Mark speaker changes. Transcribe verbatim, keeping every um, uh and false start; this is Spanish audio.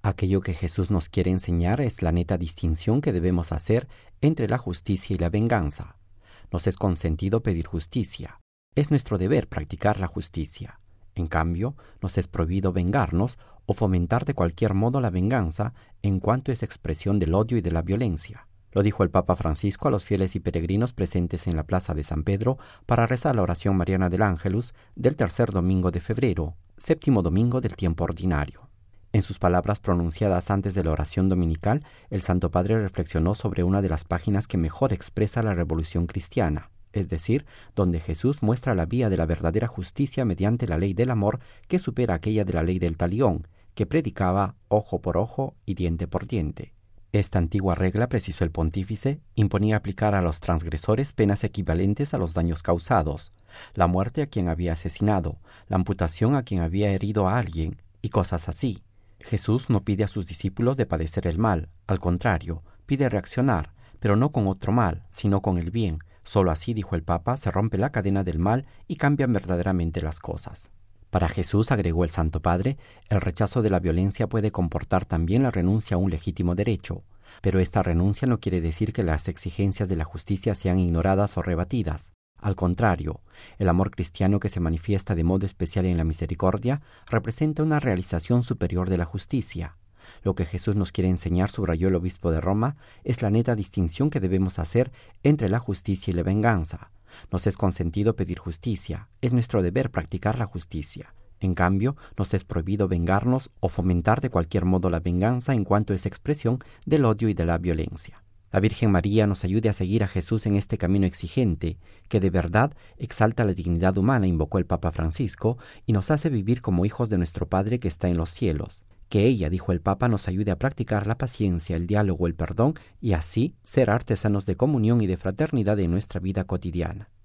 Speaker 1: Aquello que Jesús nos quiere enseñar es la neta distinción que debemos hacer entre la justicia y la venganza. Nos es consentido pedir justicia. Es nuestro deber practicar la justicia. En cambio, nos es prohibido vengarnos o fomentar de cualquier modo la venganza en cuanto es expresión del odio y de la violencia. Lo dijo el Papa Francisco a los fieles y peregrinos presentes en la plaza de San Pedro para rezar la oración mariana del Ángelus del tercer domingo de febrero, séptimo domingo del tiempo ordinario. En sus palabras pronunciadas antes de la oración dominical, el Santo Padre reflexionó sobre una de las páginas que mejor expresa la revolución cristiana, es decir, donde Jesús muestra la vía de la verdadera justicia mediante la ley del amor que supera aquella de la ley del talión, que predicaba ojo por ojo y diente por diente. Esta antigua regla, precisó el pontífice, imponía aplicar a los transgresores penas equivalentes a los daños causados, la muerte a quien había asesinado, la amputación a quien había herido a alguien, y cosas así. Jesús no pide a sus discípulos de padecer el mal, al contrario, pide reaccionar, pero no con otro mal, sino con el bien. Solo así, dijo el Papa, se rompe la cadena del mal y cambian verdaderamente las cosas. Para Jesús, agregó el Santo Padre, el rechazo de la violencia puede comportar también la renuncia a un legítimo derecho, pero esta renuncia no quiere decir que las exigencias de la justicia sean ignoradas o rebatidas. Al contrario, el amor cristiano que se manifiesta de modo especial en la misericordia representa una realización superior de la justicia. Lo que Jesús nos quiere enseñar, subrayó el obispo de Roma, es la neta distinción que debemos hacer entre la justicia y la venganza. Nos es consentido pedir justicia, es nuestro deber practicar la justicia. En cambio, nos es prohibido vengarnos o fomentar de cualquier modo la venganza en cuanto es expresión del odio y de la violencia. La Virgen María nos ayude a seguir a Jesús en este camino exigente, que de verdad exalta la dignidad humana, invocó el Papa Francisco, y nos hace vivir como hijos de nuestro Padre que está en los cielos. Que ella, dijo el Papa, nos ayude a practicar la paciencia, el diálogo, el perdón, y así ser artesanos de comunión y de fraternidad en nuestra vida cotidiana.